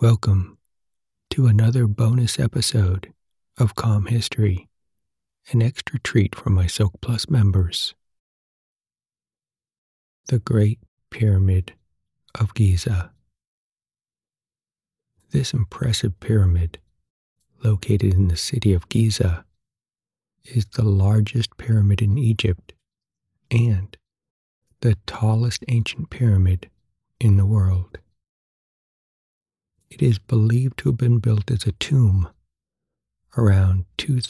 Welcome to another bonus episode of Calm History, an extra treat for my Soak Plus members. The Great Pyramid of Giza. This impressive pyramid, located in the city of Giza, is the largest pyramid in Egypt and the tallest ancient pyramid in the world. It is believed to have been built as a tomb around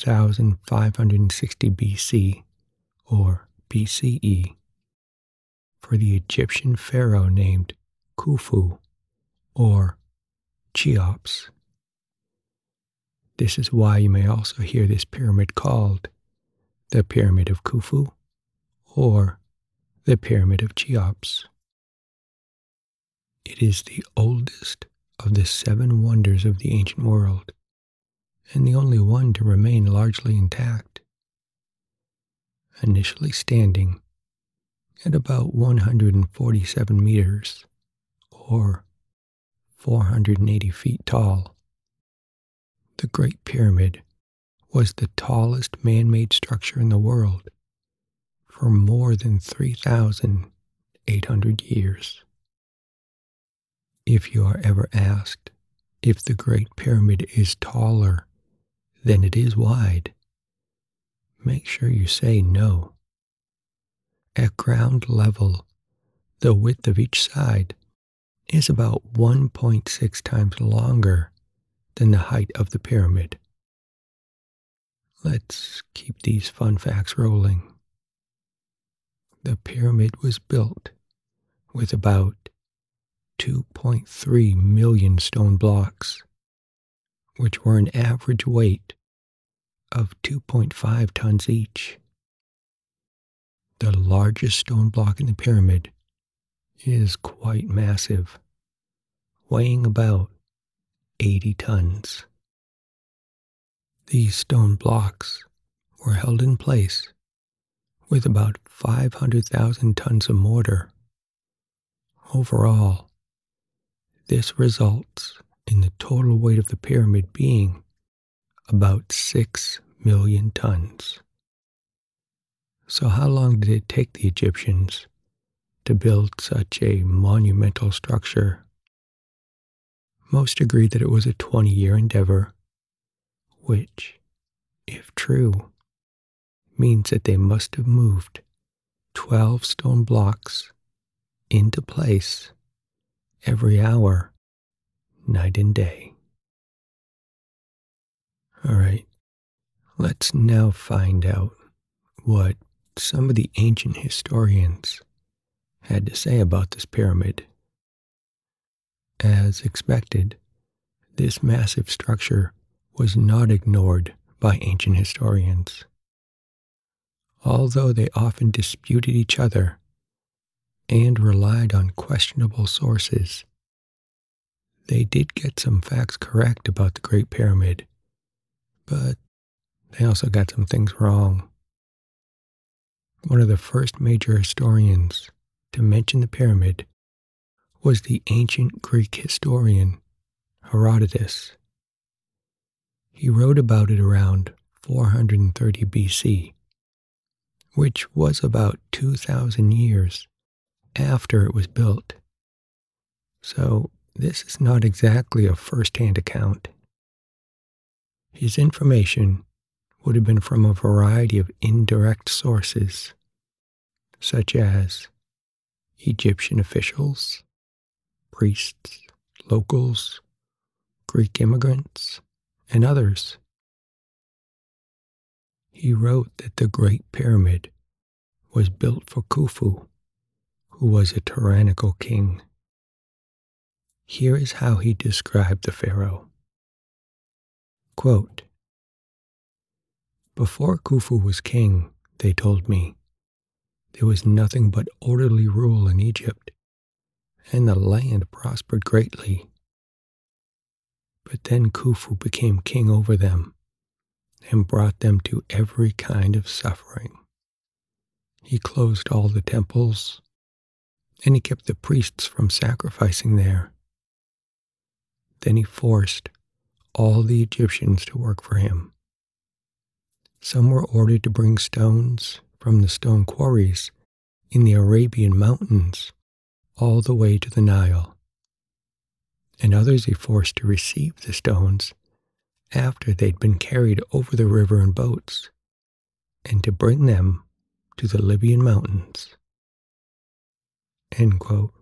2560 BC or BCE for the Egyptian pharaoh named Khufu or Cheops. This is why you may also hear this pyramid called the Pyramid of Khufu or the Pyramid of Cheops. It is the oldest of the 7 wonders of the ancient world, and the only one to remain largely intact. Initially standing at about 147 meters, or 480 feet tall, the Great Pyramid was the tallest man-made structure in the world for more than 3,800 years. If you are ever asked if the Great Pyramid is taller than it is wide, make sure you say no. At ground level, the width of each side is about 1.6 times longer than the height of the pyramid. Let's keep these fun facts rolling. The pyramid was built with about 2.3 million stone blocks, which were an average weight of 2.5 tons each. The largest stone block in the pyramid is quite massive, weighing about 80 tons. These stone blocks were held in place with about 500,000 tons of mortar. Overall, this results in the total weight of the pyramid being about 6 million tons. So how long did it take the Egyptians to build such a monumental structure? Most agree that it was a 20-year endeavor, which, if true, means that they must have moved 12 stone blocks into place every hour, night and day. All right, let's now find out what some of the ancient historians had to say about this pyramid. As expected, this massive structure was not ignored by ancient historians. Although they often disputed each other and relied on questionable sources, they did get some facts correct about the Great Pyramid, but they also got some things wrong. One of the first major historians to mention the pyramid was the ancient Greek historian Herodotus. He wrote about it around 430 BC, which was about 2,000 years after it was built. So this is not exactly a first-hand account. His information would have been from a variety of indirect sources, such as Egyptian officials, priests, locals, Greek immigrants, and others. He wrote that the Great Pyramid was built for Khufu, who was a tyrannical king. Here is how he described the pharaoh. Quote, "Before Khufu was king, they told me, there was nothing but orderly rule in Egypt, and the land prospered greatly. But then Khufu became king over them and brought them to every kind of suffering. He closed all the temples, and he kept the priests from sacrificing there. Then he forced all the Egyptians to work for him. Some were ordered to bring stones from the stone quarries in the Arabian mountains all the way to the Nile, and others he forced to receive the stones after they'd been carried over the river in boats, and to bring them to the Libyan mountains. End quote.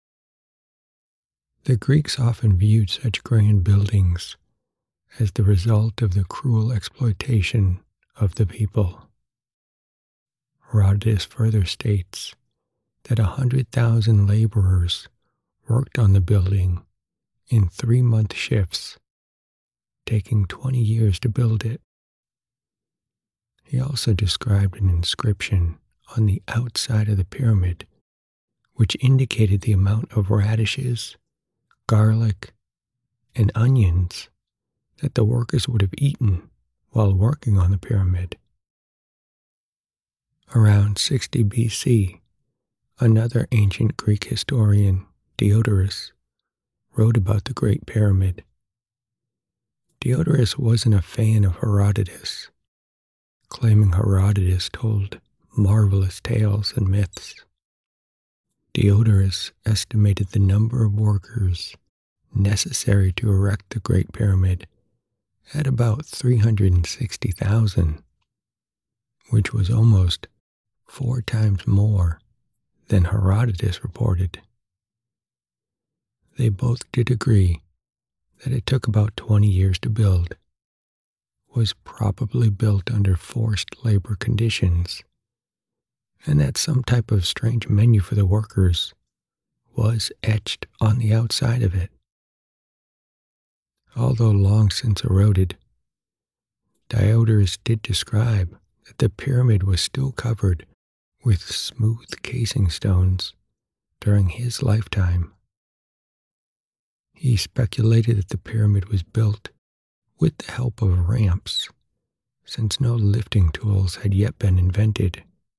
The Greeks often viewed such grand buildings as the result of the cruel exploitation of the people. Herodotus further states that 100,000 laborers worked on the building in 3-month shifts, taking 20 years to build it. He also described an inscription on the outside of the pyramid, which indicated the amount of radishes, garlic, and onions that the workers would have eaten while working on the pyramid. Around 60 BC, another ancient Greek historian, Diodorus, wrote about the Great Pyramid. Diodorus wasn't a fan of Herodotus, claiming Herodotus told marvelous tales and myths. Diodorus estimated the number of workers necessary to erect the Great Pyramid at about 360,000, which was almost 4 times more than Herodotus reported. They both did agree that it took about 20 years to build, was probably built under forced labor conditions, and that some type of strange menu for the workers was etched on the outside of it. Although long since eroded, Diodorus did describe that the pyramid was still covered with smooth casing stones during his lifetime. He speculated that the pyramid was built with the help of ramps, since no lifting tools had yet been invented.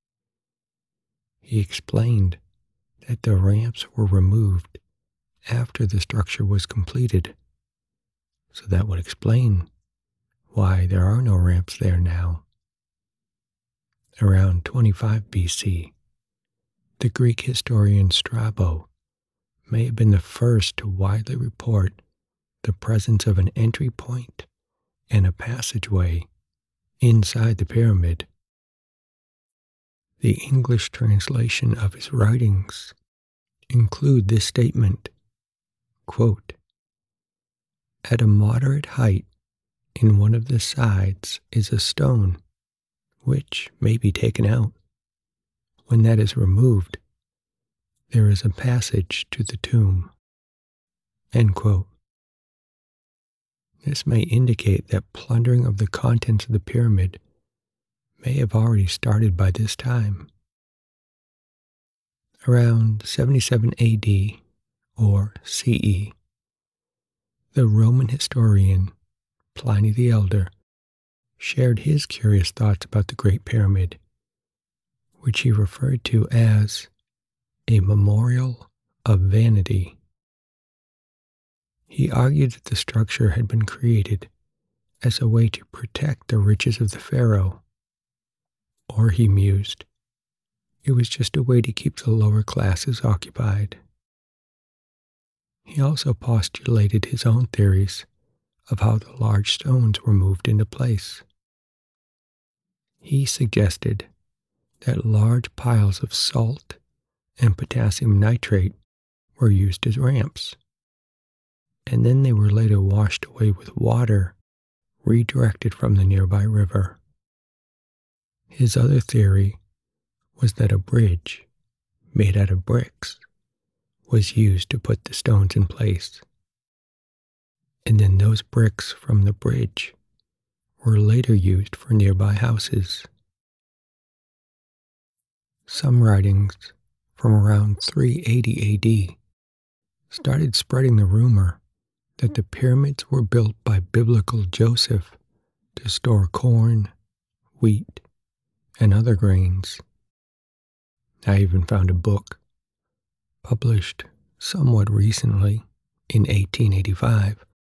He explained that the ramps were removed after the structure was completed, so that would explain why there are no ramps there now. Around 25 BC, the Greek historian Strabo may have been the first to widely report the presence of an entry point and a passageway inside the pyramid. The English translation of his writings include this statement, quote, "At a moderate height in one of the sides is a stone, which may be taken out. When that is removed, there is a passage to the tomb." End quote. This may indicate that plundering of the contents of the pyramid may have already started by this time. Around 77 AD, or CE, the Roman historian Pliny the Elder shared his curious thoughts about the Great Pyramid, which he referred to as a memorial of vanity. He argued that the structure had been created as a way to protect the riches of the pharaoh, or he mused, it was just a way to keep the lower classes occupied. He also postulated his own theories of how the large stones were moved into place. He suggested that large piles of salt and potassium nitrate were used as ramps, and then they were later washed away with water redirected from the nearby river. His other theory was that a bridge made out of bricks was used to put the stones in place, and then those bricks from the bridge were later used for nearby houses. Some writings from around 380 AD started spreading the rumor that the pyramids were built by biblical Joseph to store corn, wheat, and other grains. I even found a book, published somewhat recently in 1885,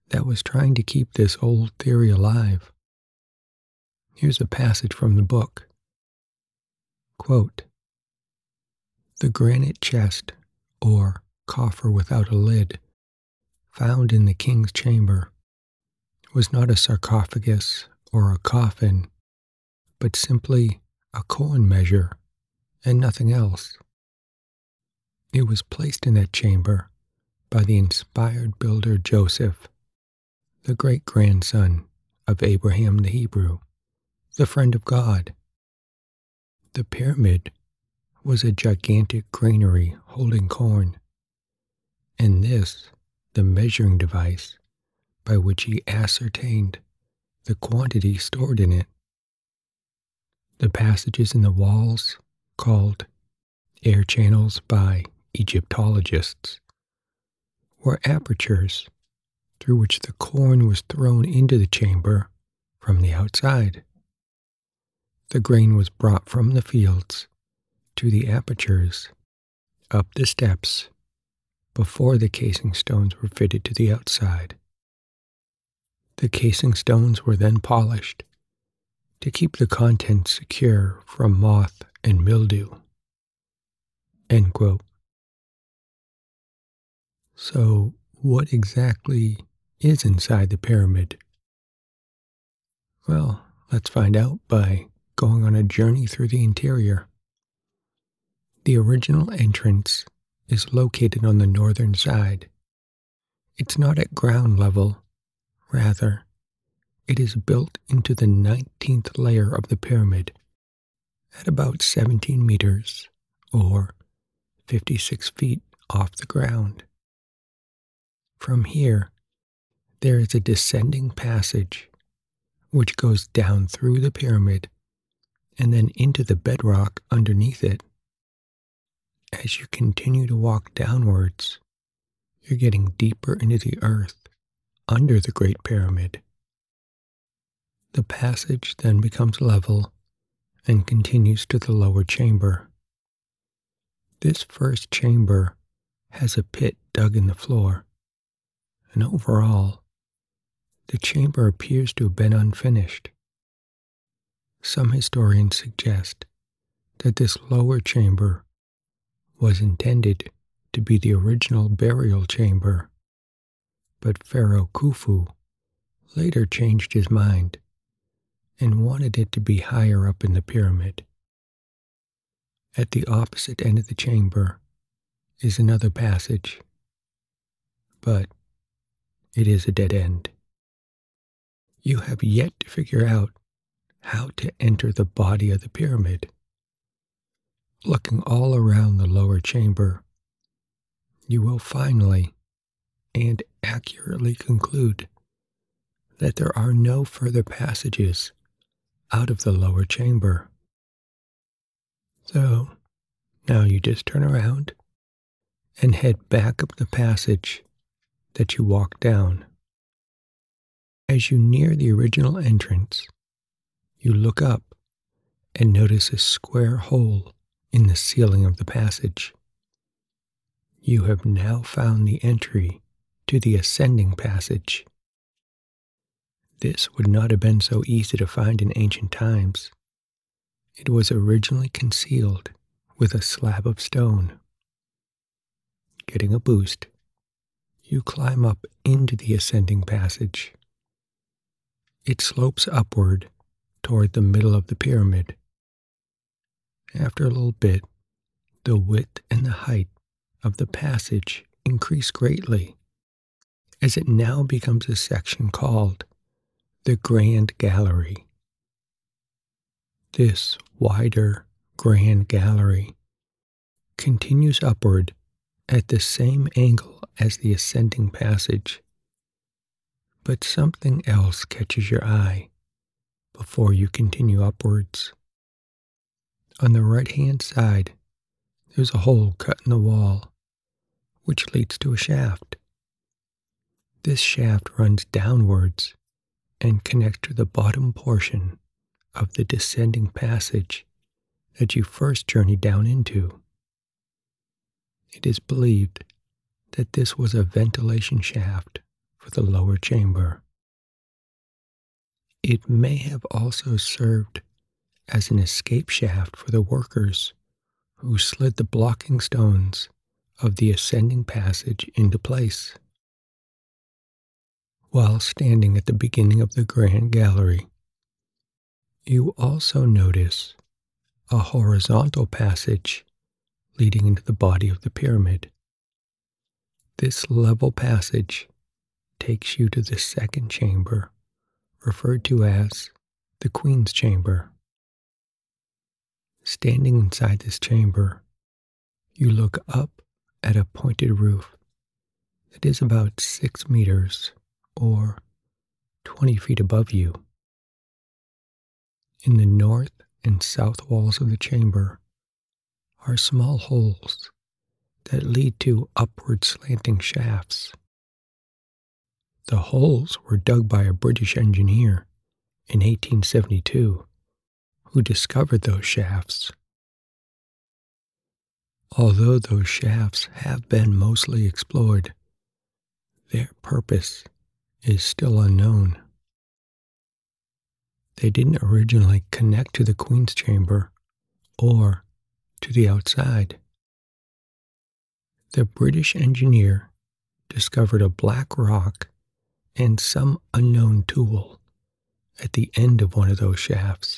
that was trying to keep this old theory alive. Here's a passage from the book. Quote, "The granite chest, or coffer without a lid, found in the king's chamber, was not a sarcophagus or a coffin, but simply a corn measure and nothing else. It was placed in that chamber by the inspired builder Joseph, the great-grandson of Abraham the Hebrew, the friend of God. The pyramid was a gigantic granary holding corn, and this the measuring device by which he ascertained the quantity stored in it. The passages in the walls, called air channels by Egyptologists, were apertures through which the corn was thrown into the chamber from the outside. The grain was brought from the fields to the apertures up the steps before the casing stones were fitted to the outside. The casing stones were then polished to keep the contents secure from moth and mildew." End quote. So, what exactly is inside the pyramid? Well, let's find out by going on a journey through the interior. The original entrance is located on the northern side. It's not at ground level. Rather, it is built into the 19th layer of the pyramid at about 17 meters, or 56 feet off the ground. From here, there is a descending passage which goes down through the pyramid and then into the bedrock underneath it. As you continue to walk downwards, you're getting deeper into the earth under the Great Pyramid. The passage then becomes level and continues to the lower chamber. This first chamber has a pit dug in the floor, and overall, the chamber appears to have been unfinished. Some historians suggest that this lower chamber was intended to be the original burial chamber, but Pharaoh Khufu later changed his mind and wanted it to be higher up in the pyramid. At the opposite end of the chamber is another passage, but it is a dead end. You have yet to figure out how to enter the body of the pyramid. Looking all around the lower chamber, you will finally and accurately conclude that there are no further passages out of the lower chamber. So now you just turn around and head back up the passage that you walked down. As you near the original entrance, you look up and notice a square hole in the ceiling of the passage. You have now found the entry to the ascending passage. This would not have been so easy to find in ancient times. It was originally concealed with a slab of stone. Getting a boost, you climb up into the ascending passage. It slopes upward toward the middle of the pyramid. After a little bit, the width and the height of the passage increase greatly, as it now becomes a section called the Grand Gallery. This wider Grand Gallery continues upward at the same angle as the ascending passage, but something else catches your eye before you continue upwards. On the right-hand side, there's a hole cut in the wall, which leads to a shaft. This shaft runs downwards and connects to the bottom portion of the descending passage that you first journeyed down into. It is believed that this was a ventilation shaft for the lower chamber. It may have also served as an escape shaft for the workers who slid the blocking stones of the ascending passage into place. While standing at the beginning of the grand gallery, you also notice a horizontal passage leading into the body of the pyramid. This level passage takes you to the second chamber, referred to as the Queen's Chamber. Standing inside this chamber, you look up at a pointed roof that is about 6 meters or 20 feet above you. In the north and south walls of the chamber are small holes that lead to upward slanting shafts. The holes were dug by a British engineer in 1872 who discovered those shafts. Although those shafts have been mostly explored, their purpose is still unknown. They didn't originally connect to the Queen's Chamber or to the outside. The British engineer discovered a black rock and some unknown tool at the end of one of those shafts.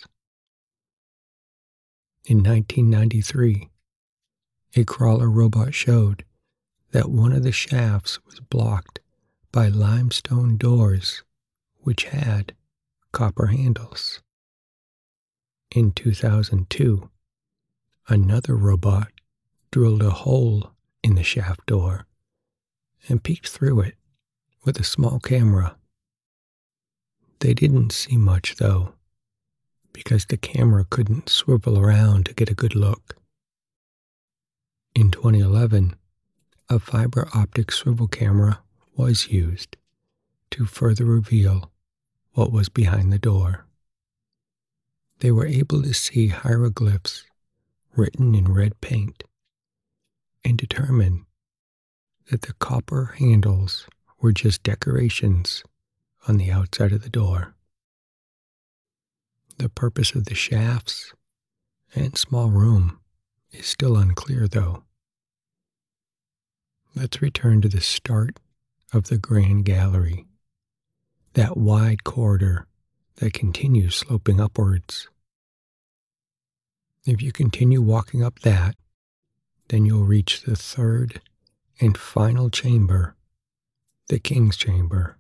In 1993, a crawler robot showed that one of the shafts was blocked by limestone doors which had copper handles. In 2002, another robot drilled a hole in the shaft door and peeked through it with a small camera. They didn't see much, though, because the camera couldn't swivel around to get a good look. In 2011, a fiber optic swivel camera was used to further reveal what was behind the door. They were able to see hieroglyphs written in red paint and determine that the copper handles were just decorations on the outside of the door. The purpose of the shafts and small room is still unclear, though. Let's return to the start of the Grand Gallery, that wide corridor that continues sloping upwards. If you continue walking up that, then you'll reach the third and final chamber, the King's Chamber.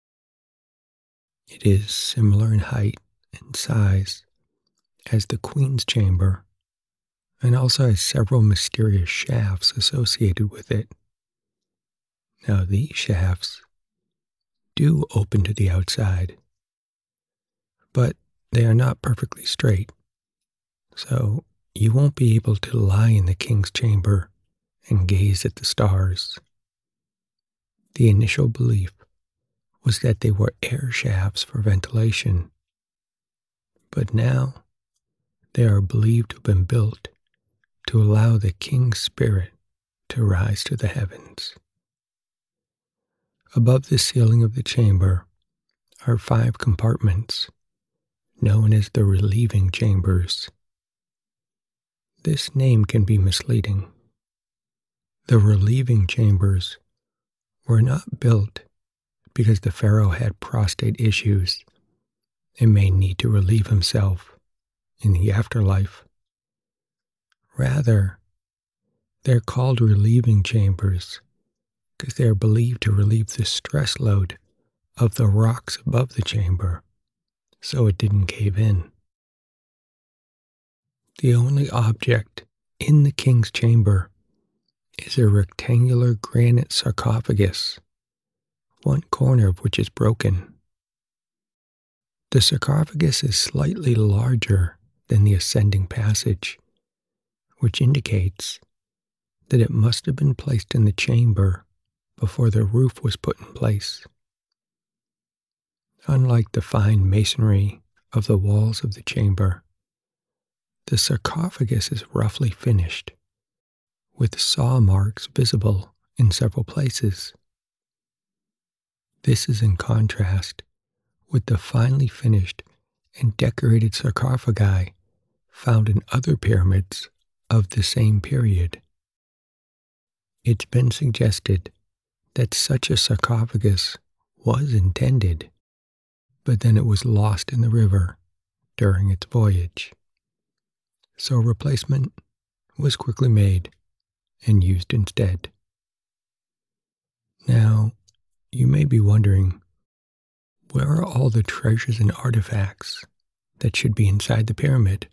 It is similar in height and size as the Queen's Chamber, and also has several mysterious shafts associated with it. Now, these shafts do open to the outside, but they are not perfectly straight, so you won't be able to lie in the King's Chamber and gaze at the stars. The initial belief was that they were air shafts for ventilation, but now they are believed to have been built to allow the King's spirit to rise to the heavens. Above the ceiling of the chamber are 5 compartments, known as the relieving chambers. This name can be misleading. The relieving chambers were not built because the pharaoh had prostate issues and may need to relieve himself in the afterlife. Rather, they're called relieving chambers because they are believed to relieve the stress load of the rocks above the chamber so it didn't cave in. The only object in the King's Chamber is a rectangular granite sarcophagus, one corner of which is broken. The sarcophagus is slightly larger than the ascending passage, which indicates that it must have been placed in the chamber before the roof was put in place. Unlike the fine masonry of the walls of the chamber, the sarcophagus is roughly finished, with saw marks visible in several places. This is in contrast with the finely finished and decorated sarcophagi found in other pyramids of the same period. It's been suggested that such a sarcophagus was intended, but then it was lost in the river during its voyage. So a replacement was quickly made and used instead. Now, you may be wondering, where are all the treasures and artifacts that should be inside the pyramid?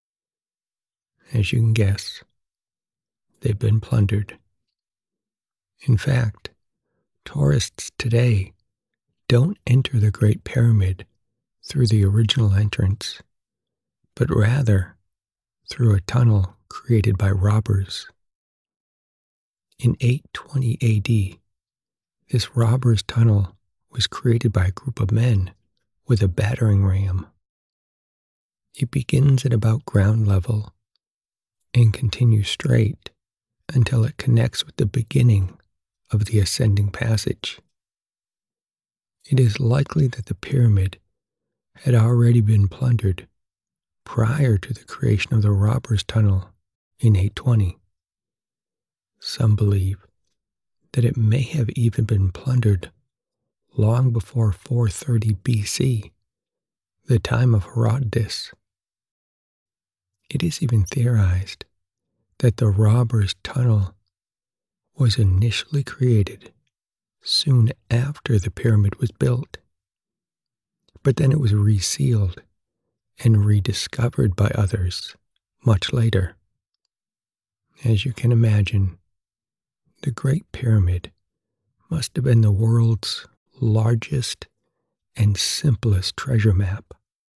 As you can guess, they've been plundered. In fact, tourists today don't enter the Great Pyramid through the original entrance, but rather through a tunnel created by robbers. In 820 AD, this robbers' tunnel was created by a group of men with a battering ram. It begins at about ground level and continues straight until it connects with the beginning of the ascending passage. It is likely that the pyramid had already been plundered prior to the creation of the robbers' tunnel in 820. Some believe that it may have even been plundered long before 430 BC, the time of Herodotus. It is even theorized that the robbers' tunnel was initially created soon after the pyramid was built, but then it was resealed and rediscovered by others much later. As you can imagine, the Great Pyramid must have been the world's largest and simplest treasure map.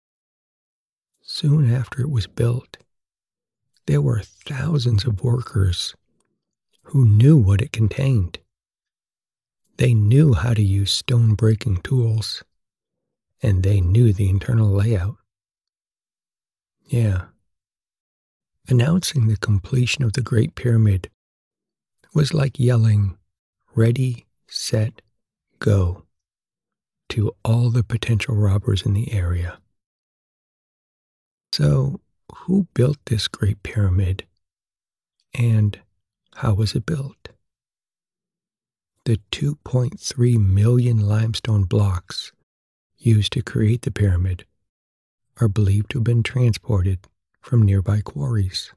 Soon after it was built, there were thousands of workers who knew what it contained. They knew how to use stone-breaking tools, and they knew the internal layout. Yeah. Announcing the completion of the Great Pyramid was like yelling, "Ready, set, go," to all the potential robbers in the area. So, who built this Great Pyramid, and how was it built? The 2.3 million limestone blocks used to create the pyramid are believed to have been transported from nearby quarries.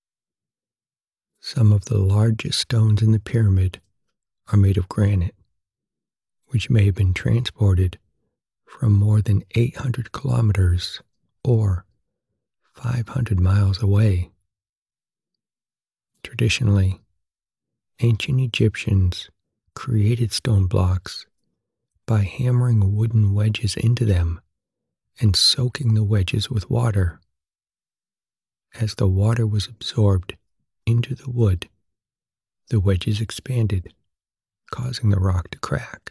Some of the largest stones in the pyramid are made of granite, which may have been transported from more than 800 kilometers or 500 miles away. Traditionally, ancient Egyptians created stone blocks by hammering wooden wedges into them and soaking the wedges with water. As the water was absorbed into the wood, the wedges expanded, causing the rock to crack.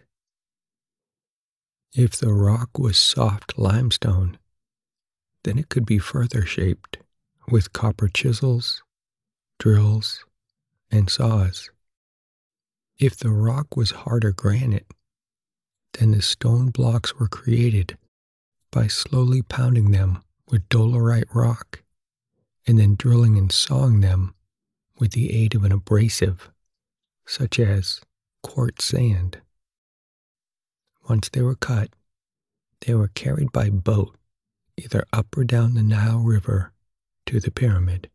If the rock was soft limestone, then it could be further shaped with copper chisels, drills, and saws. If the rock was harder granite, then the stone blocks were created by slowly pounding them with dolerite rock and then drilling and sawing them with the aid of an abrasive, such as quartz sand. Once they were cut, they were carried by boat either up or down the Nile River to the pyramid.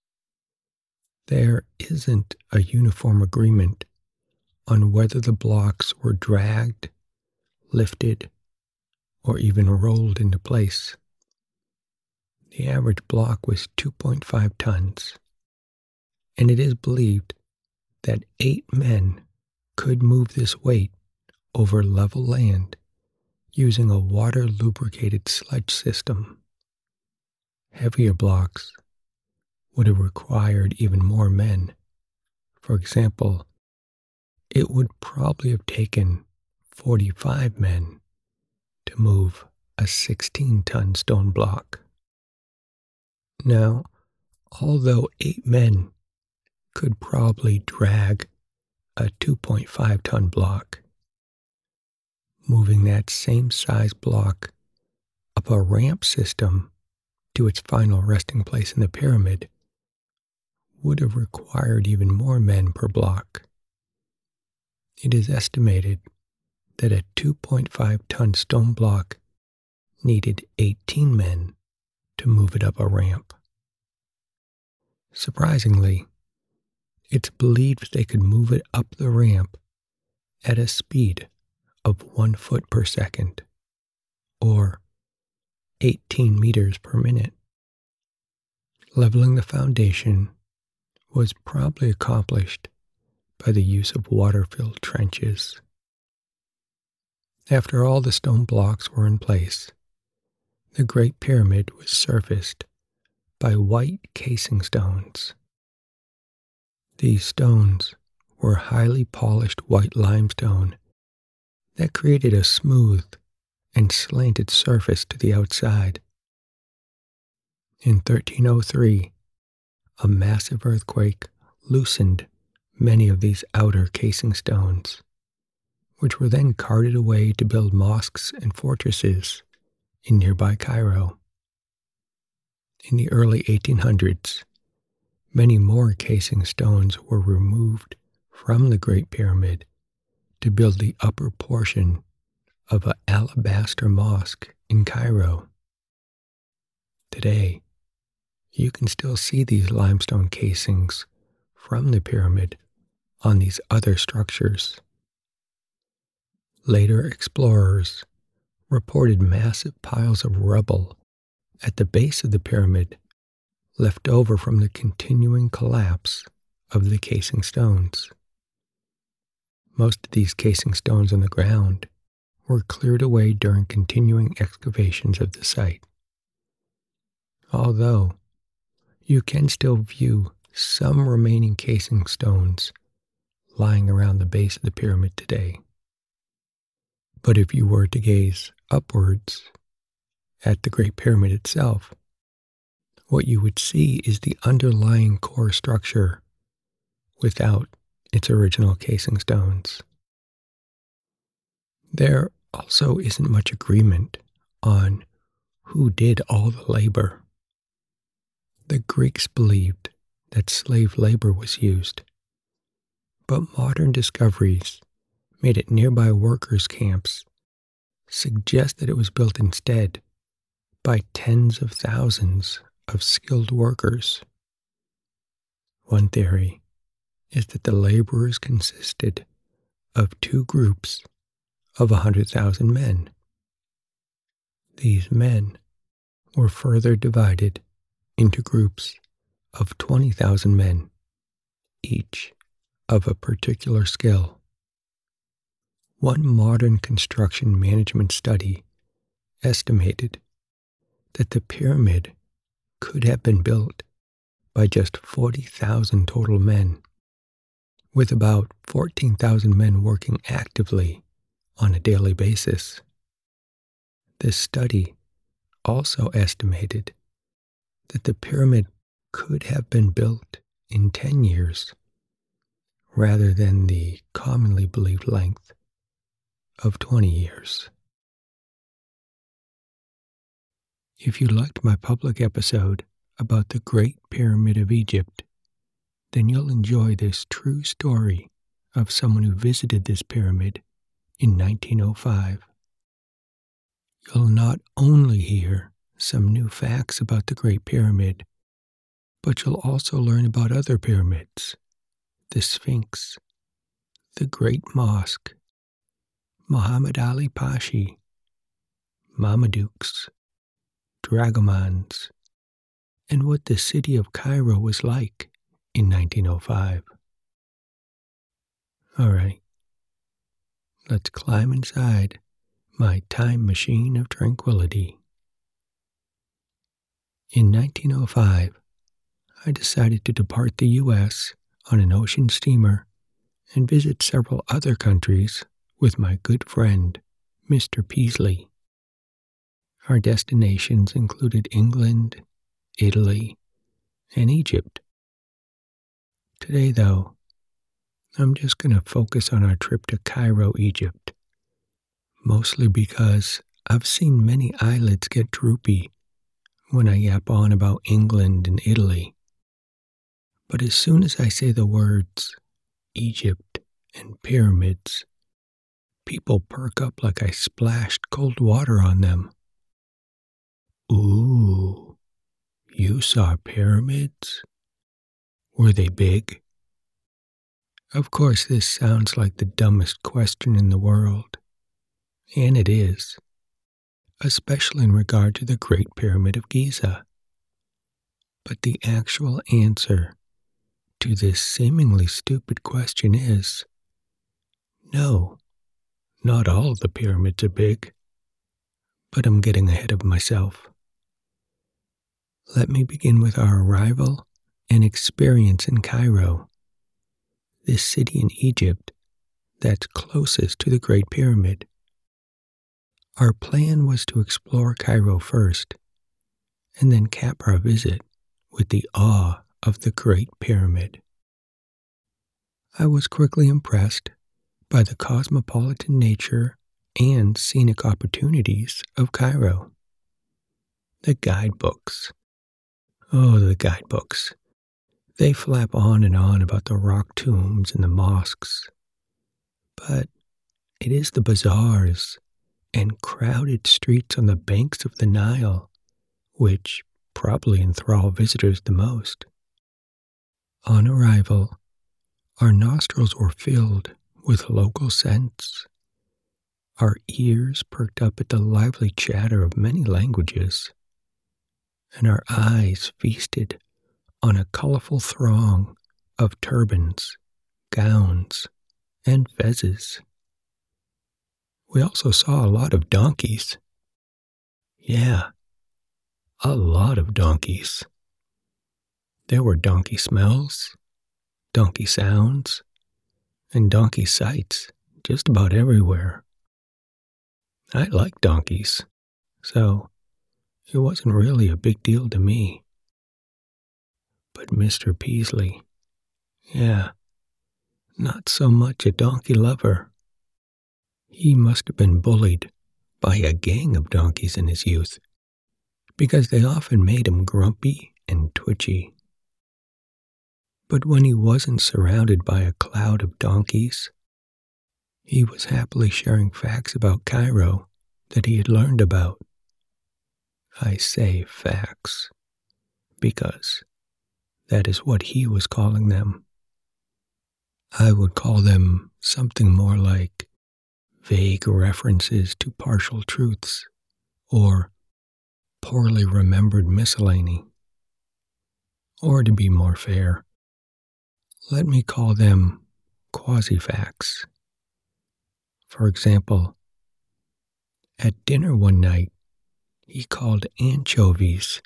There isn't a uniform agreement on whether the blocks were dragged, lifted, or even rolled into place. The average block was 2.5 tons, and it is believed that 8 men could move this weight over level land using a water-lubricated sledge system. Heavier blocks would have required even more men. For example, it would probably have taken 45 men to move a 16-ton stone block. Now, although 8 men could probably drag a 2.5-ton block, moving that same size block up a ramp system to its final resting place in the pyramid would have required even more men per block. It is estimated that a 2.5-ton stone block needed 18 men to move it up a ramp. Surprisingly, it's believed they could move it up the ramp at a speed of 1 foot per second, or 18 meters per minute. Leveling the foundation was probably accomplished by the use of water-filled trenches. After all the stone blocks were in place, the Great Pyramid was surfaced by white casing stones. These stones were highly polished white limestone that created a smooth and slanted surface to the outside. In 1303, a massive earthquake loosened many of these outer casing stones, which were then carted away to build mosques and fortresses in nearby Cairo. In the early 1800s, many more casing stones were removed from the Great Pyramid to build the upper portion of an alabaster mosque in Cairo. Today, you can still see these limestone casings from the pyramid on these other structures. Later explorers reported massive piles of rubble at the base of the pyramid left over from the continuing collapse of the casing stones. Most of these casing stones on the ground were cleared away during continuing excavations of the site. Although you can still view some remaining casing stones lying around the base of the pyramid today. But if you were to gaze upwards at the Great Pyramid itself, what you would see is the underlying core structure without its original casing stones. There also isn't much agreement on who did all the labor. The Greeks believed that slave labor was used, but modern discoveries made at nearby workers' camps suggest that it was built instead by tens of thousands of skilled workers. One theory is that the laborers consisted of two groups of 100,000 men. These men were further divided into groups of 20,000 men, each of a particular skill. One modern construction management study estimated that the pyramid could have been built by just 40,000 total men, with about 14,000 men working actively on a daily basis. This study also estimated that the pyramid could have been built in 10 years rather than the commonly believed length of 20 years. If you liked my public episode about the Great Pyramid of Egypt, then you'll enjoy this true story of someone who visited this pyramid in 1905. You'll not only hear some new facts about the Great Pyramid, but you'll also learn about other pyramids, the Sphinx, the Great Mosque, Muhammad Ali Pashi, Mamelukes, Dragomans, and what the city of Cairo was like in 1905. All right, let's climb inside my time machine of tranquility. In 1905, I decided to depart the U.S. on an ocean steamer and visit several other countries with my good friend, Mr. Peasley. Our destinations included England, Italy, and Egypt. Today, though, I'm just going to focus on our trip to Cairo, Egypt, mostly because I've seen many eyelids get droopy when I yap on about England and Italy. But as soon as I say the words Egypt and pyramids, people perk up like I splashed cold water on them. Ooh, you saw pyramids? Were they big? Of course, this sounds like the dumbest question in the world, and it is, especially in regard to the Great Pyramid of Giza. But the actual answer to this seemingly stupid question is no, not all of the pyramids are big, but I'm getting ahead of myself. Let me begin with our arrival and experience in Cairo, this city in Egypt that's closest to the Great Pyramid. Our plan was to explore Cairo first, and then cap our visit with the awe of the Great Pyramid. I was quickly impressed by the cosmopolitan nature and scenic opportunities of Cairo. The guidebooks. Oh, the guidebooks. They flap on and on about the rock tombs and the mosques. But it is the bazaars and crowded streets on the banks of the Nile which probably enthrall visitors the most. On arrival, our nostrils were filled with local scents, our ears perked up at the lively chatter of many languages, and our eyes feasted on a colorful throng of turbans, gowns, and fezzes. We also saw a lot of donkeys. Yeah, a lot of donkeys. There were donkey smells, donkey sounds, and donkey sights just about everywhere. I like donkeys, so it wasn't really a big deal to me. But Mr. Peaslee, yeah, not so much a donkey lover. He must have been bullied by a gang of donkeys in his youth, because they often made him grumpy and twitchy. But when he wasn't surrounded by a cloud of donkeys, he was happily sharing facts about Cairo that he had learned about. I say facts, because that is what he was calling them. I would call them something more like vague references to partial truths, or poorly remembered miscellany. Or to be more fair, let me call them quasi-facts. For example, at dinner one night, he called anchovies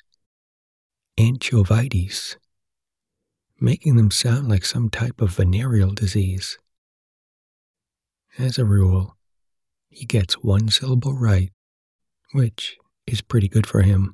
anchovitis, making them sound like some type of venereal disease. As a rule, he gets one syllable right, which is pretty good for him.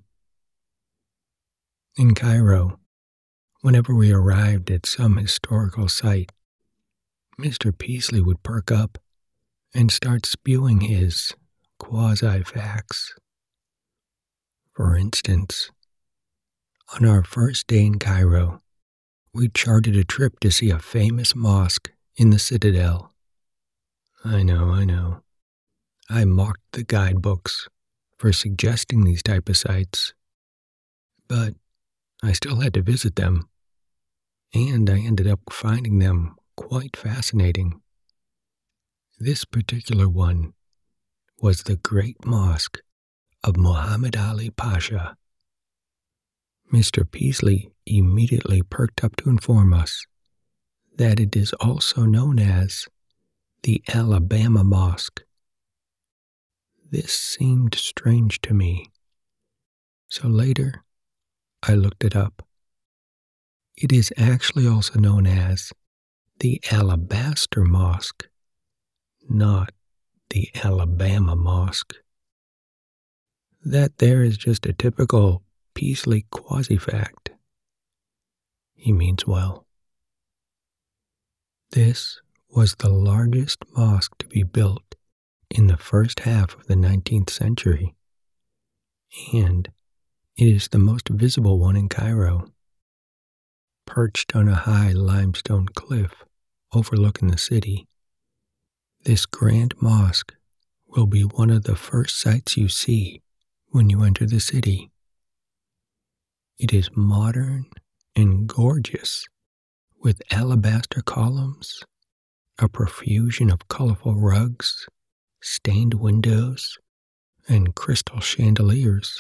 In Cairo, whenever we arrived at some historical site, Mr. Peaslee would perk up and start spewing his quasi-facts. For instance, on our first day in Cairo, we chartered a trip to see a famous mosque in the Citadel. I know. I mocked the guidebooks for suggesting these type of sites, but I still had to visit them, and I ended up finding them quite fascinating. This particular one was the Great Mosque of Muhammad Ali Pasha. Mr. Peaslee immediately perked up to inform us that it is also known as the Alabama Mosque. This seemed strange to me, so later I looked it up. It is actually also known as the Alabaster Mosque, not the Alabama Mosque. That there is just a typical Peaslee quasi-fact. He means well. This was the largest mosque to be built in the first half of the 19th century, and it is the most visible one in Cairo. Perched on a high limestone cliff overlooking the city, this grand mosque will be one of the first sights you see when you enter the city. It is modern and gorgeous, with alabaster columns, a profusion of colorful rugs, stained windows, and crystal chandeliers.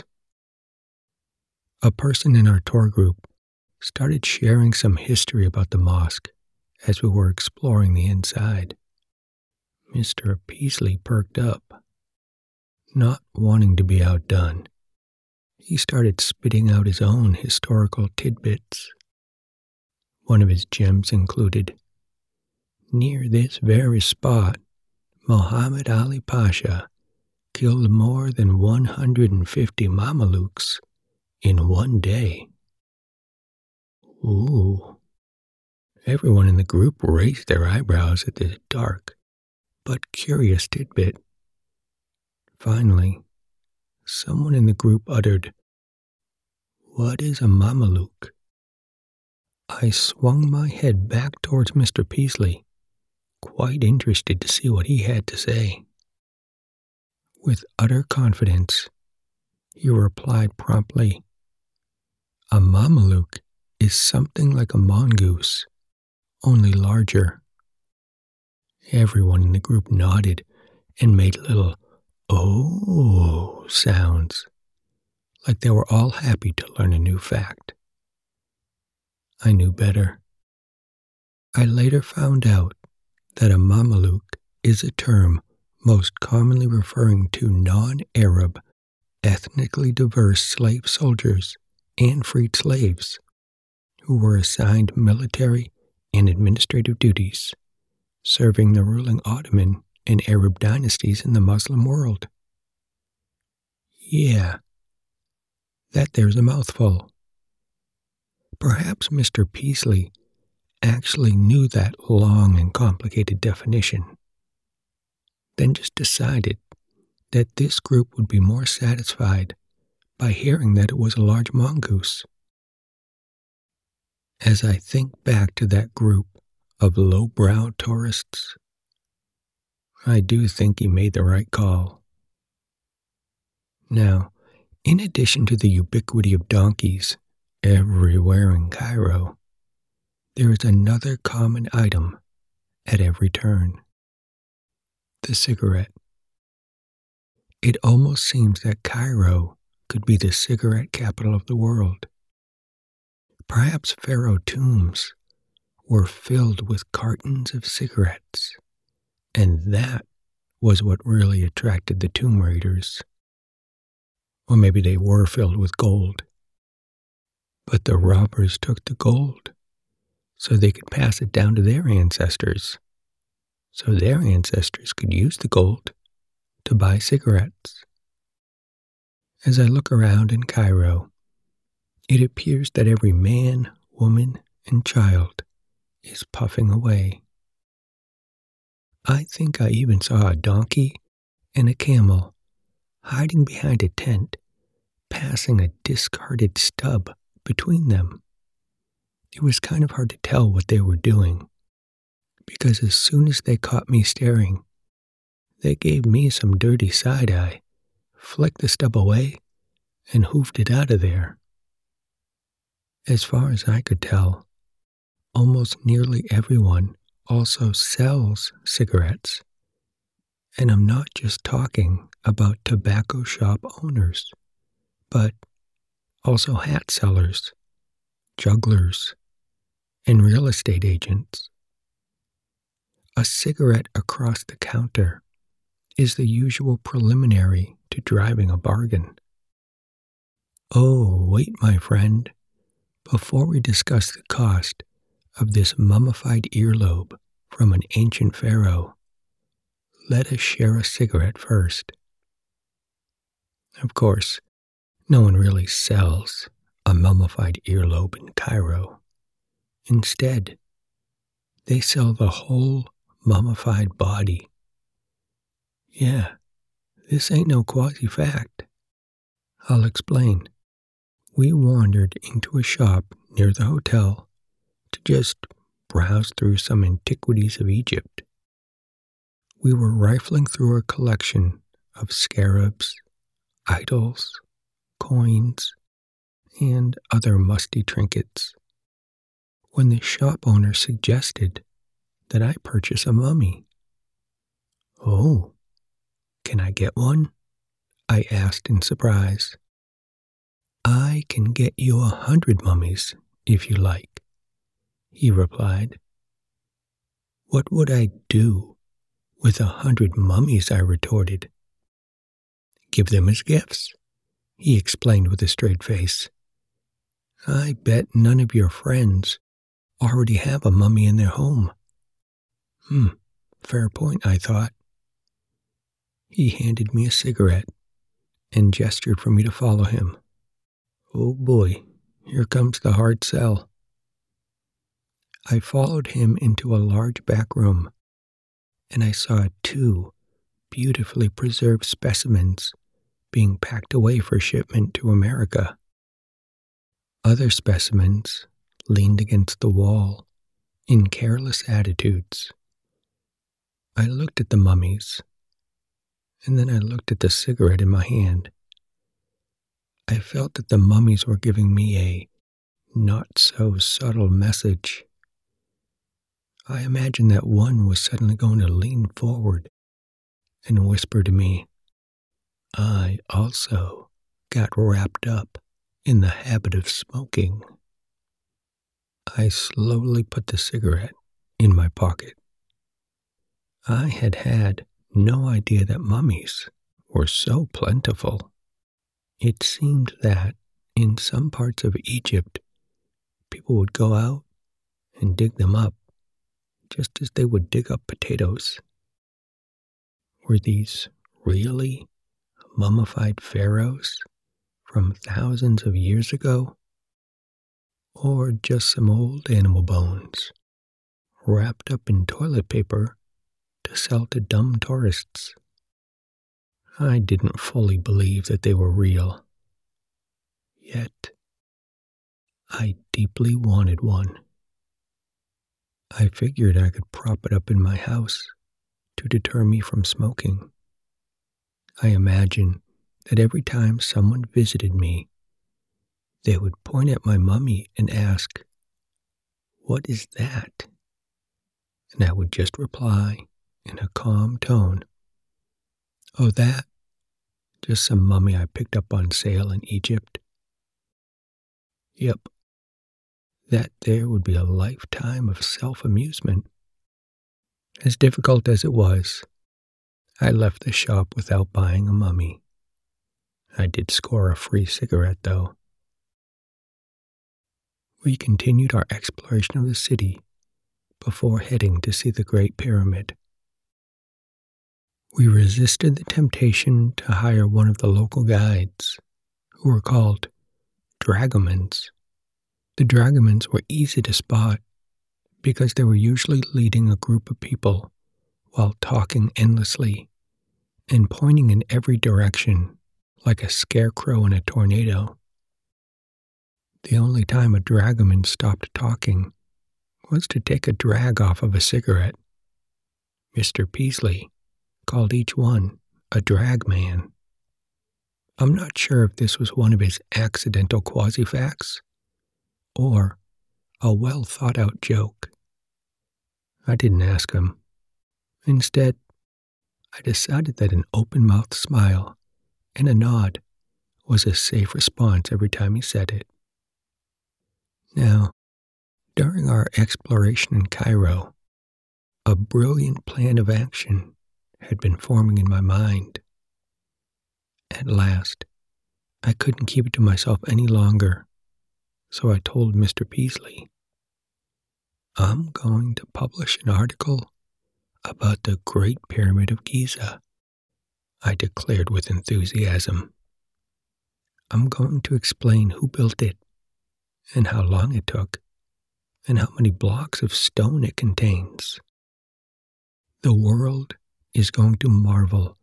A person in our tour group started sharing some history about the mosque as we were exploring the inside. Mr. Peasley perked up. Not wanting to be outdone, he started spitting out his own historical tidbits. One of his gems included, "Near this very spot, Muhammad Ali Pasha killed more than 150 Mamelukes in one day." Ooh. Everyone in the group raised their eyebrows at this dark but curious tidbit. Finally, someone in the group uttered, "What is a Mameluke?" I swung my head back towards Mr. Peasley, quite interested to see what he had to say. With utter confidence, he replied promptly, "A Mameluke is something like a mongoose, only larger." Everyone in the group nodded and made little "oh" sounds, like they were all happy to learn a new fact. I knew better. I later found out that a Mameluke is a term most commonly referring to non-Arab, ethnically diverse slave soldiers and freed slaves who were assigned military and administrative duties, serving the ruling Ottoman and Arab dynasties in the Muslim world. Yeah, that there's a mouthful. Perhaps Mr. Peasley actually knew that long and complicated definition, then just decided that this group would be more satisfied by hearing that it was a large mongoose. As I think back to that group of lowbrow tourists, I do think he made the right call. Now, in addition to the ubiquity of donkeys everywhere in Cairo, there is another common item at every turn: the cigarette. It almost seems that Cairo could be the cigarette capital of the world. Perhaps pharaoh tombs were filled with cartons of cigarettes, and that was what really attracted the tomb raiders. Or maybe they were filled with gold. But the robbers took the gold so they could pass it down to their ancestors, so their ancestors could use the gold to buy cigarettes. As I look around in Cairo, it appears that every man, woman, and child is puffing away. I think I even saw a donkey and a camel hiding behind a tent, passing a discarded stub between them. It was kind of hard to tell what they were doing, because as soon as they caught me staring, they gave me some dirty side-eye, flicked the stub away, and hoofed it out of there. As far as I could tell, almost nearly everyone also sells cigarettes, and I'm not just talking about tobacco shop owners, but also hat sellers, jugglers, and real estate agents. A cigarette across the counter is the usual preliminary to driving a bargain. Oh, wait, my friend. Before we discuss the cost of this mummified earlobe from an ancient pharaoh, let us share a cigarette first. Of course, no one really sells a mummified earlobe in Cairo. Instead, they sell the whole mummified body. Yeah, this ain't no quasi-fact. I'll explain. We wandered into a shop near the hotel to just browse through some antiquities of Egypt. We were rifling through a collection of scarabs, idols, coins, and other musty trinkets when the shop owner suggested that I purchase a mummy. Oh, can I get one? I asked in surprise. I can get you 100 mummies if you like, he replied. What would I do with 100 mummies? I retorted. Give them as gifts, he explained with a straight face. I bet none of your friends already have a mummy in their home. Fair point, I thought. He handed me a cigarette and gestured for me to follow him. Oh boy, here comes the hard sell. I followed him into a large back room, and I saw 2 beautifully preserved specimens being packed away for shipment to America. Other specimens leaned against the wall in careless attitudes. I looked at the mummies, and then I looked at the cigarette in my hand. I felt that the mummies were giving me a not-so-subtle message. I imagined that one was suddenly going to lean forward and whisper to me, I also got wrapped up in the habit of smoking. I slowly put the cigarette in my pocket. I had no idea that mummies were so plentiful. It seemed that in some parts of Egypt, people would go out and dig them up, just as they would dig up potatoes. Were these really mummified pharaohs from thousands of years ago? Or just some old animal bones wrapped up in toilet paper to sell to dumb tourists? I didn't fully believe that they were real. Yet, I deeply wanted one. I figured I could prop it up in my house to deter me from smoking. I imagined that every time someone visited me, they would point at my mummy and ask, "What is that?" And I would just reply in a calm tone, "Oh, that? Just some mummy I picked up on sale in Egypt." Yep, that there would be a lifetime of self-amusement. As difficult as it was, I left the shop without buying a mummy. I did score a free cigarette, though. We continued our exploration of the city before heading to see the Great Pyramid. We resisted the temptation to hire one of the local guides, who were called dragomans. The dragomans were easy to spot because they were usually leading a group of people while talking endlessly and pointing in every direction like a scarecrow in a tornado. The only time a dragoman stopped talking was to take a drag off of a cigarette. Mr. Peasley called each one a drag man. I'm not sure if this was one of his accidental quasi-facts or a well-thought-out joke. I didn't ask him. Instead, I decided that an open-mouthed smile and a nod was a safe response every time he said it. Now, during our exploration in Cairo, a brilliant plan of action had been forming in my mind. At last, I couldn't keep it to myself any longer, so I told Mr. Peasley, I'm going to publish an article about the Great Pyramid of Giza, I declared with enthusiasm. I'm going to explain who built it, and how long it took, and how many blocks of stone it contains. The world is going to marvel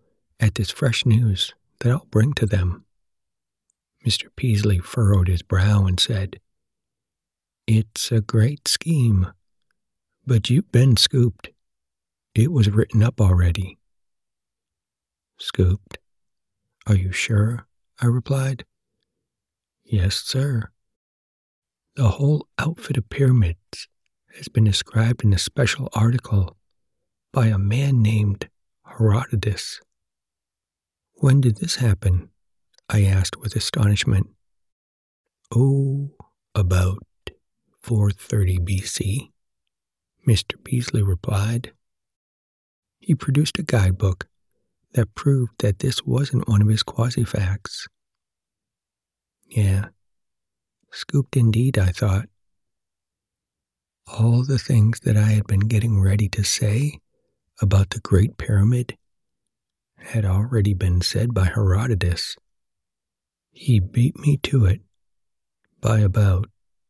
at this fresh news that I'll bring to them. Mr. Peasley furrowed his brow and said, "It's a great scheme, but you've been scooped. It was written up already." "Scooped? Are you sure?" I replied. "Yes, sir. The whole outfit of pyramids has been described in a special article by a man named Herodotus." "When did this happen?" I asked with astonishment. "Oh, about 430 BC, Mr. Peasley replied. He produced a guidebook that proved that this wasn't one of his quasi-facts. Yeah, scooped indeed, I thought. All the things that I had been getting ready to say about the Great Pyramid had already been said by Herodotus. He beat me to it by about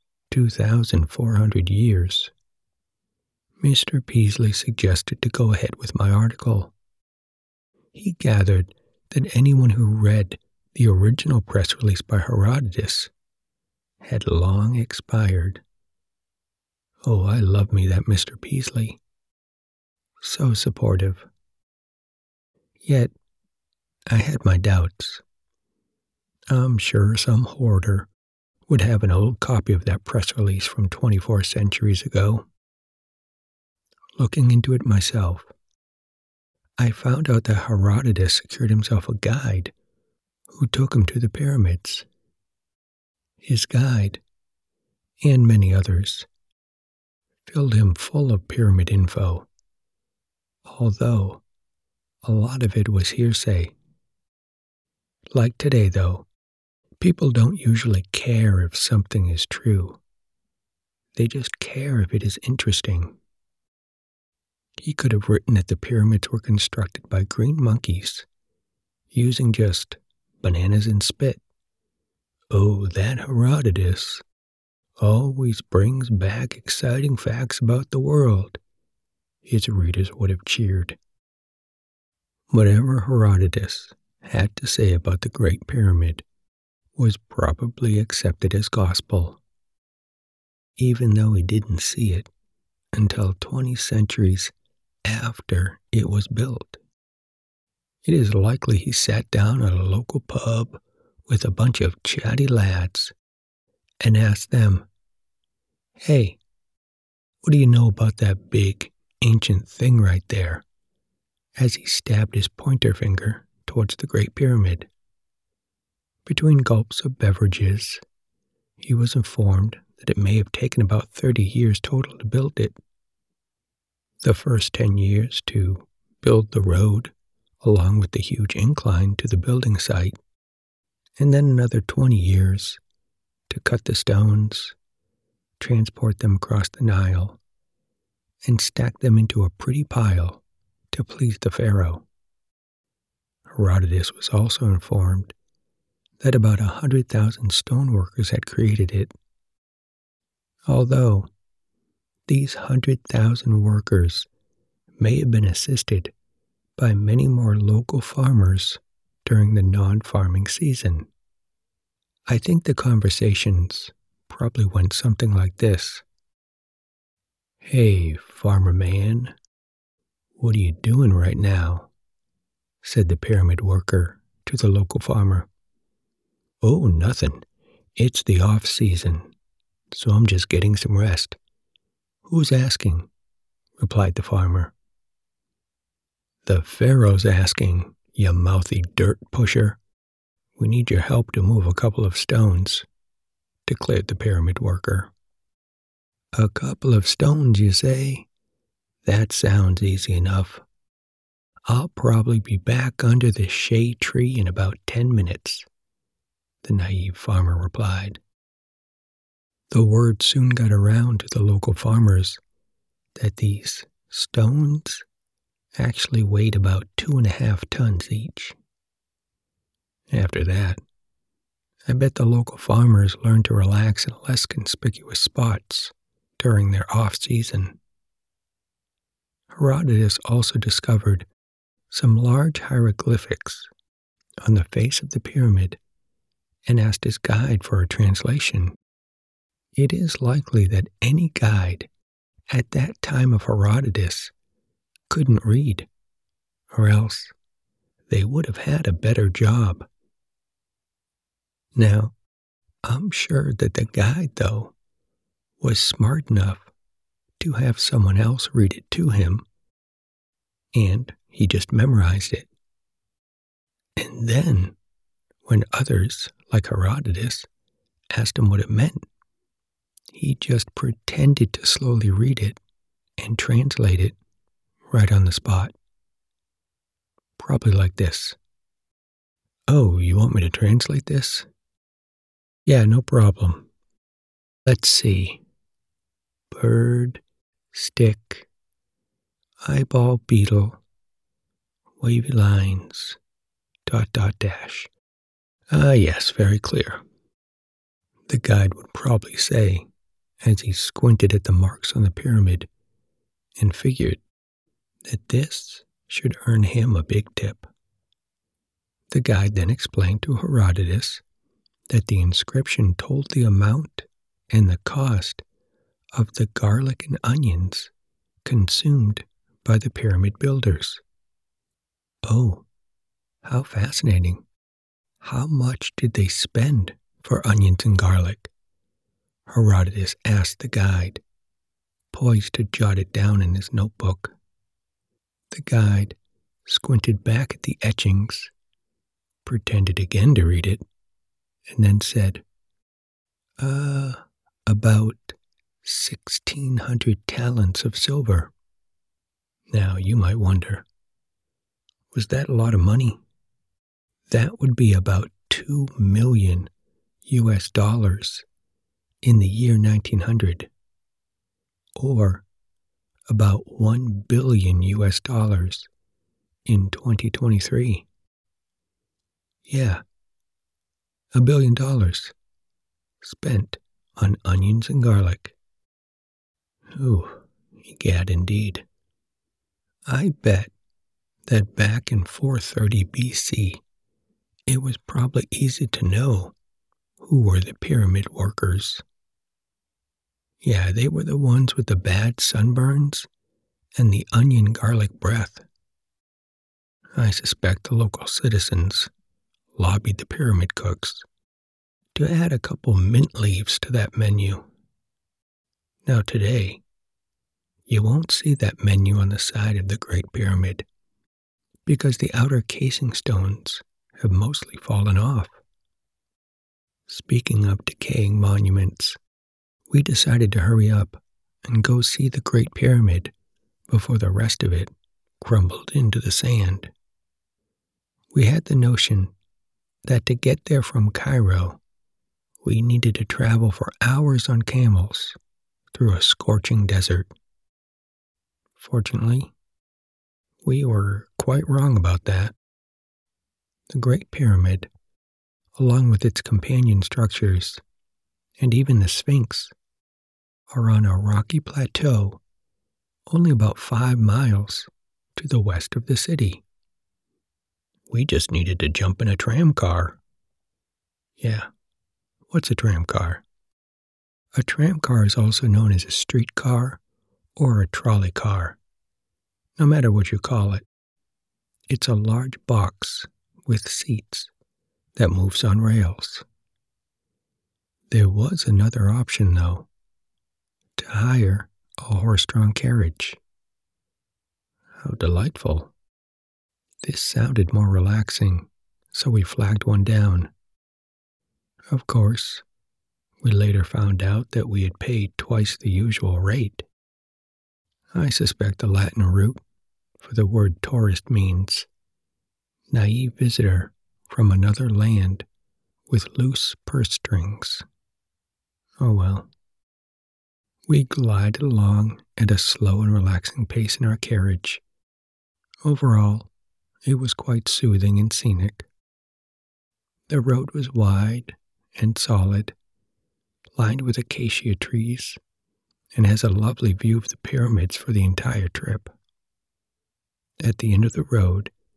2,400 years. Mr. Peasley suggested to go ahead with my article. He gathered that anyone who read the original press release by Herodotus had long expired. Oh, I love me that Mr. Peasley. So supportive. Yet, I had my doubts. I'm sure some hoarder would have an old copy of that press release from 24 centuries ago. Looking into it myself, I found out that Herodotus secured himself a guide who took him to the pyramids. His guide, and many others, filled him full of pyramid info, although a lot of it was hearsay. Like today, though, people don't usually care if something is true. They just care if it is interesting. He could have written that the pyramids were constructed by green monkeys, using just bananas and spit. Oh, that Herodotus always brings back exciting facts about the world, his readers would have cheered. Whatever Herodotus had to say about the Great Pyramid was probably accepted as gospel, even though he didn't see it until 20 centuries after it was built. It is likely he sat down at a local pub with a bunch of chatty lads and asked them, "Hey, what do you know about that big, ancient thing right there?" as he stabbed his pointer finger towards the Great Pyramid. Between gulps of beverages, he was informed that it may have taken about 30 years total to build it. The first 10 years to build the road, along with the huge incline to the building site, and then another 20 years to cut the stones, transport them across the Nile, and stack them into a pretty pile to please the pharaoh. Herodotus was also informed that about 100,000 stoneworkers had created it. Although these 100,000 workers may have been assisted by many more local farmers during the non-farming season. I think the conversations probably went something like this. "Hey, farmer man, what are you doing right now?" said the pyramid worker to the local farmer. "Oh, nothing. It's the off-season, so I'm just getting some rest." "Who's asking?" replied the farmer. "The pharaoh's asking, you mouthy dirt pusher. We need your help to move a couple of stones," declared the pyramid worker. "A couple of stones, you say? That sounds easy enough. I'll probably be back under the shade tree in about 10 minutes, the naive farmer replied. The word soon got around to the local farmers that these stones actually weighed about 2.5 tons each. After that, I bet the local farmers learned to relax in less conspicuous spots during their off-season. Herodotus also discovered some large hieroglyphics on the face of the pyramid and asked his guide for a translation. It is likely that any guide at that time of Herodotus couldn't read, or else they would have had a better job. Now, I'm sure that the guide, though, was smart enough to have someone else read it to him, and he just memorized it. And then, when others, like Herodotus, asked him what it meant, he just pretended to slowly read it and translate it right on the spot. Probably like this. "Oh, you want me to translate this? Yeah, no problem. Let's see. Bird, stick, eyeball beetle, wavy lines, ... dash. Ah, yes, very clear," the guide would probably say as he squinted at the marks on the pyramid and figured that this should earn him a big tip. The guide then explained to Herodotus that the inscription told the amount and the cost of the garlic and onions consumed by the pyramid builders. Oh, how fascinating. How much did they spend for onions and garlic? Herodotus asked the guide, poised to jot it down in his notebook. The guide squinted back at the etchings, pretended again to read it, and then said, About 1,600 talents of silver." Now, you might wonder, was that a lot of money? That would be about $2 million in the year 1900, or about $1 billion in 2023. Yeah, $1 billion spent on onions and garlic. Ooh, egad indeed. I bet that back in 430 BC, it was probably easy to know who were the pyramid workers. Yeah, they were the ones with the bad sunburns and the onion garlic breath. I suspect the local citizens lobbied the pyramid cooks to add a couple mint leaves to that menu. Now today, you won't see that menu on the side of the Great Pyramid because the outer casing stones have mostly fallen off. Speaking of decaying monuments, we decided to hurry up and go see the Great Pyramid before the rest of it crumbled into the sand. We had the notion that to get there from Cairo, we needed to travel for hours on camels through a scorching desert. Fortunately, we were quite wrong about that. The Great Pyramid, along with its companion structures, and even the Sphinx, are on a rocky plateau only about 5 miles to the west of the city. We just needed to jump in a tram car. Yeah, what's a tram car? A tram car is also known as a streetcar or a trolley car. No matter what you call it, it's a large box with seats that moves on rails. There was another option, though, to hire a horse-drawn carriage. How delightful. This sounded more relaxing, so we flagged one down. Of course, we later found out that we had paid twice the usual rate. I suspect the Latin root for the word tourist means naive visitor from another land with loose purse strings. Oh well. We glided along at a slow and relaxing pace in our carriage. Overall, it was quite soothing and scenic. The road was wide and solid, lined with acacia trees, and has a lovely view of the pyramids for the entire trip. At the end of the road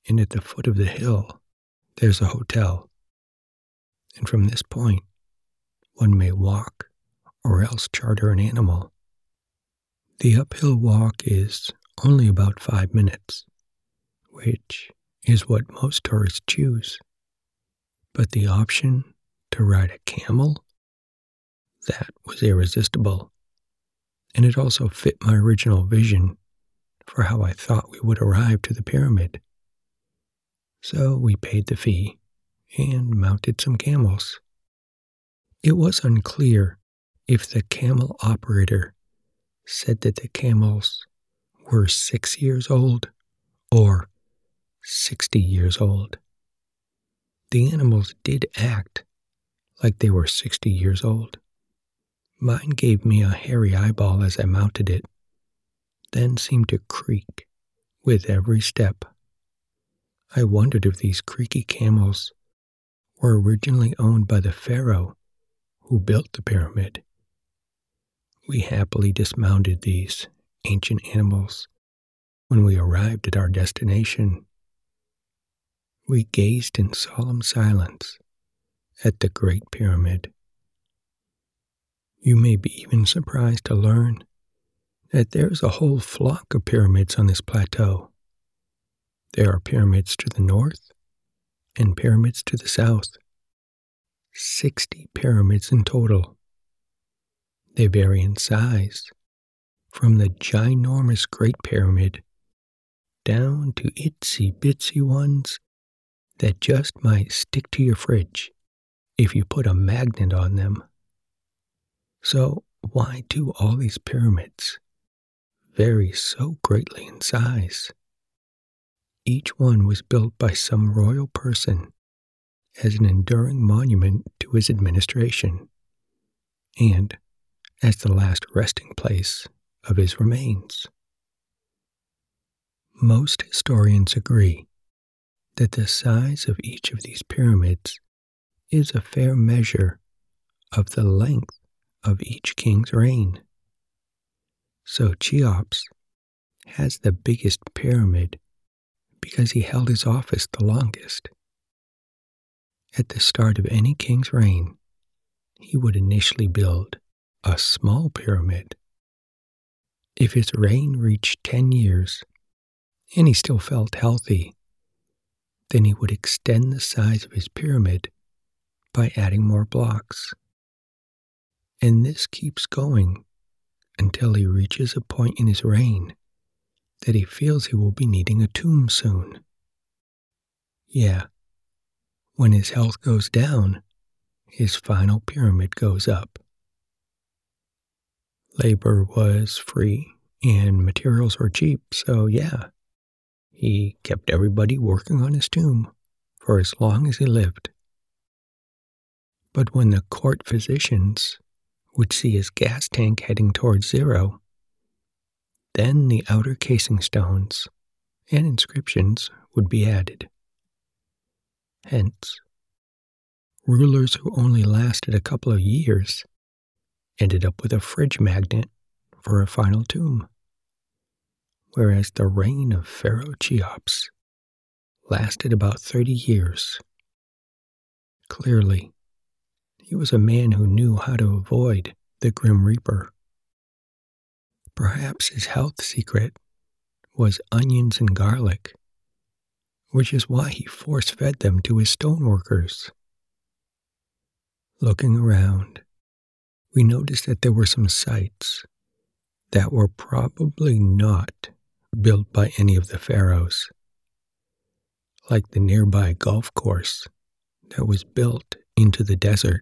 and at the foot of the hill, there's a hotel. And from this point, one may walk or else charter an animal. The uphill walk is only about 5 minutes, which is what most tourists choose. But the option to ride a camel, that was irresistible. And it also fit my original vision for how I thought we would arrive to the pyramid. So we paid the fee and mounted some camels. It was unclear if the camel operator said that the camels were 6 years old or 60 years old. The animals did act like they were 60 years old. Mine gave me a hairy eyeball as I mounted it, then seemed to creak with every step. I wondered if these creaky camels were originally owned by the pharaoh who built the pyramid. We happily dismounted these ancient animals when we arrived at our destination. We gazed in solemn silence at the Great Pyramid. You may be even surprised to learn that there's a whole flock of pyramids on this plateau. There are pyramids to the north and pyramids to the south. 60 pyramids in total. They vary in size, from the ginormous Great Pyramid down to itsy-bitsy ones that just might stick to your fridge if you put a magnet on them. So why do all these pyramids vary so greatly in size? Each one was built by some royal person as an enduring monument to his administration and as the last resting place of his remains. Most historians agree that the size of each of these pyramids is a fair measure of the length of each king's reign. So Cheops has the biggest pyramid because he held his office the longest. At the start of any king's reign, he would initially build a small pyramid. If his reign reached 10 years and he still felt healthy, then he would extend the size of his pyramid by adding more blocks. And this keeps going until he reaches a point in his reign that he feels he will be needing a tomb soon. Yeah, when his health goes down, his final pyramid goes up. Labor was free and materials were cheap, so yeah, he kept everybody working on his tomb for as long as he lived. But when the court physicians would see his gas tank heading towards zero, then the outer casing stones and inscriptions would be added. Hence, rulers who only lasted a couple of years ended up with a fridge magnet for a final tomb, whereas the reign of Pharaoh Cheops lasted about 30 years. Clearly, he was a man who knew how to avoid the Grim Reaper. Perhaps his health secret was onions and garlic, which is why he force-fed them to his stoneworkers. Looking around, we noticed that there were some sites that were probably not built by any of the pharaohs, like the nearby golf course that was built into the desert.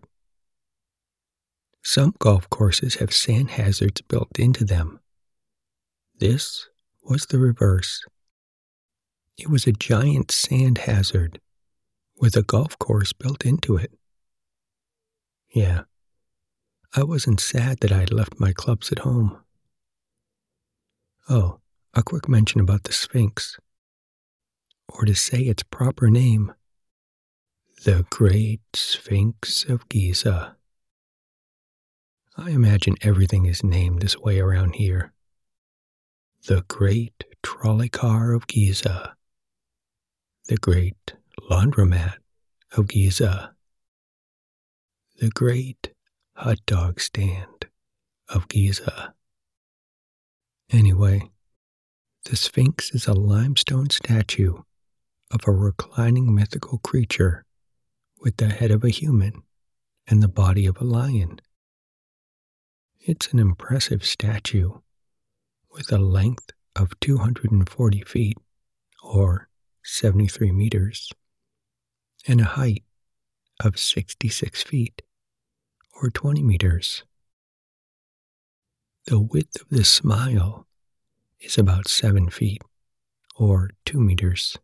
Some golf courses have sand hazards built into them. This was the reverse. It was a giant sand hazard with a golf course built into it. Yeah, I wasn't sad that I'd left my clubs at home. Oh, a quick mention about the Sphinx, or to say its proper name, the Great Sphinx of Giza. I imagine everything is named this way around here. The Great Trolley Car of Giza. the great laundromat of Giza, the great hot dog stand of Giza. Anyway, the Sphinx is a limestone statue of a reclining mythical creature with the head of a human and the body of a lion. It's an impressive statue with a length of 240 feet, or 73 meters, and a height of 66 feet, or 20 meters. The width of the smile is about 7 feet, or 2 meters.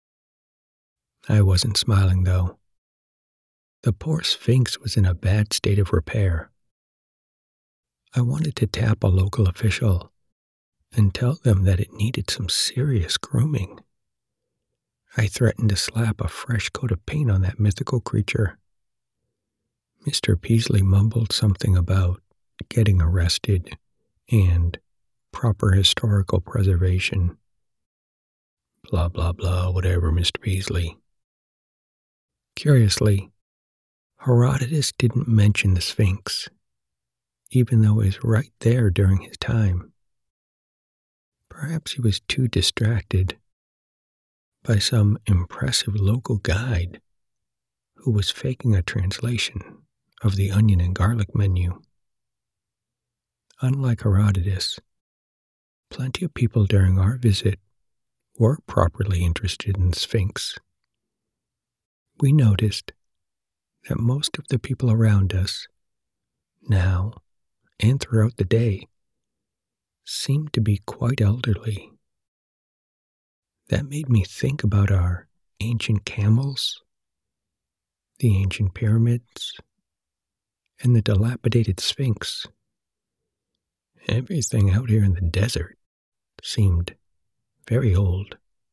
I wasn't smiling, though. The poor Sphinx was in a bad state of repair. I wanted to tap a local official and tell them that it needed some serious grooming. I threatened to slap a fresh coat of paint on that mythical creature. Mr. Peasley mumbled something about getting arrested and proper historical preservation. Blah, blah, blah, whatever, Mr. Peasley. Curiously, Herodotus didn't mention the Sphinx, even though it was right there during his time. Perhaps he was too distracted by some impressive local guide who was faking a translation of the onion and garlic menu. Unlike Herodotus, plenty of people during our visit were properly interested in the Sphinx. We noticed that most of the people around us, now and throughout the day, seemed to be quite elderly. That made me think about our ancient camels, the ancient pyramids, and the dilapidated Sphinx. Everything out here in the desert seemed very old.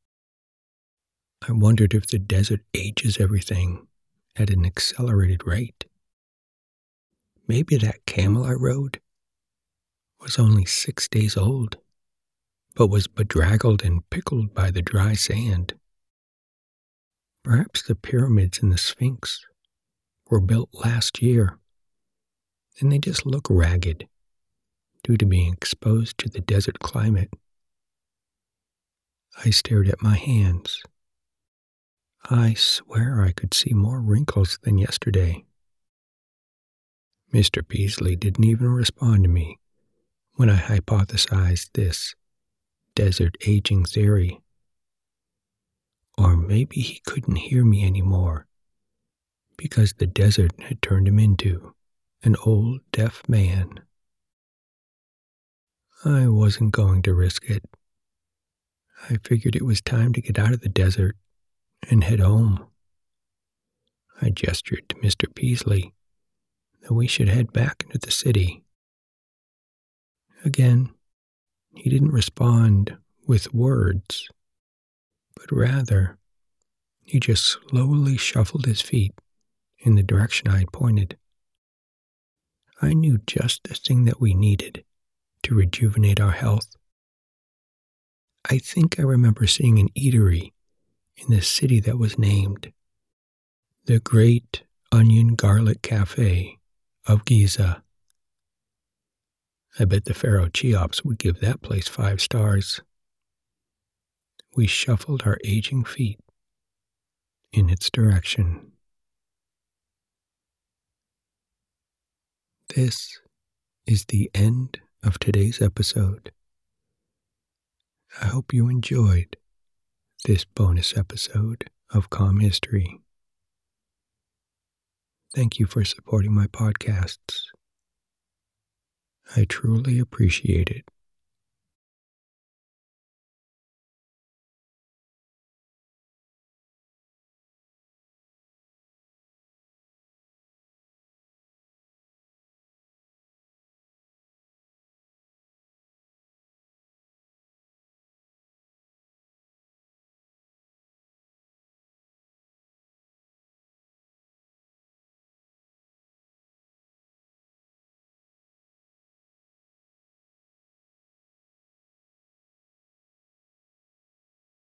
I wondered if the desert ages everything at an accelerated rate. Maybe that camel I rode was only 6 days old, but was bedraggled and pickled by the dry sand. Perhaps the pyramids and the Sphinx were built last year, and they just look ragged due to being exposed to the desert climate. I stared at my hands. I swear I could see more wrinkles than yesterday. Mr. Peasley didn't even respond to me when I hypothesized this desert aging theory. Or maybe he couldn't hear me anymore because the desert had turned him into an old deaf man. I wasn't going to risk it. I figured it was time to get out of the desert and head home. I gestured to Mr. Peasley that we should head back into the city. Again, he didn't respond with words, but rather, he just slowly shuffled his feet in the direction I had pointed. I knew just the thing that we needed to rejuvenate our health. I think I remember seeing an eatery in the city that was named the Great Onion Garlic Cafe of Giza. I bet the Pharaoh Cheops would give that place 5 stars. We shuffled our aging feet in its direction. This is the end of today's episode. I hope you enjoyed this bonus episode of Calm History. Thank you for supporting my podcasts. I truly appreciate it.